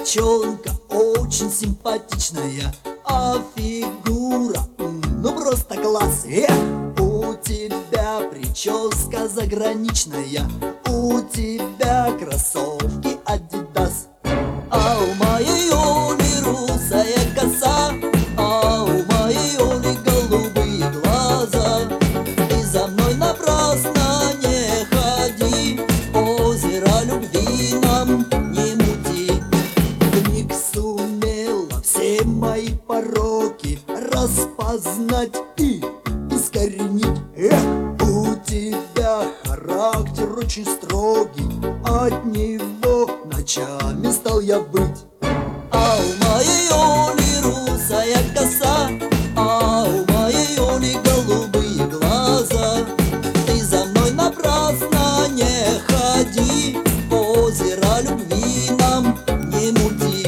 девчонка очень симпатичная, а фигура, ну просто класс. У тебя прическа заграничная, у тебя кроссовки Adidas, а у моей Оли русая коса, а у моей Оли голубые глаза. Ты за мной напрасно не ходи, озеро любви нам не мути. Вмиг сумела все мои пороки распознать и искоренить. У тебя характер очень строгий, от него ночами стал я быть. А у моей Оли русая коса, а у моей Оли голубые глаза. Ты за мной напрасно не ходи, озеро любви нам не мути.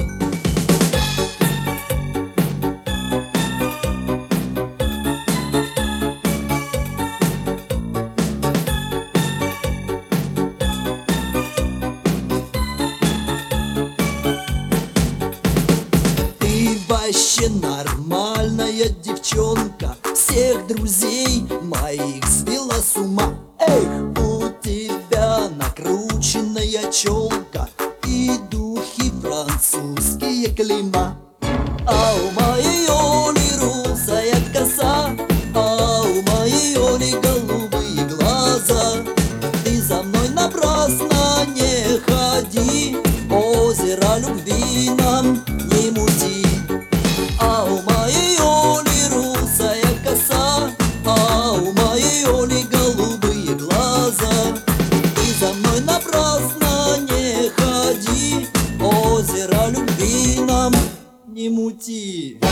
Вообще нормальная девчонка, всех друзей моих свела с ума. Эх, у тебя накрученная челка и духи французские клейма. А у моей Оли русая коса, а у моей Оли голубые глаза. Ты за мной напрасно не ходи, озеро любви нам не мути. А у моей Оли русая коса, а у моей Оли голубые глаза. Ты за мной напрасно не ходи, озеро любви нам не мути.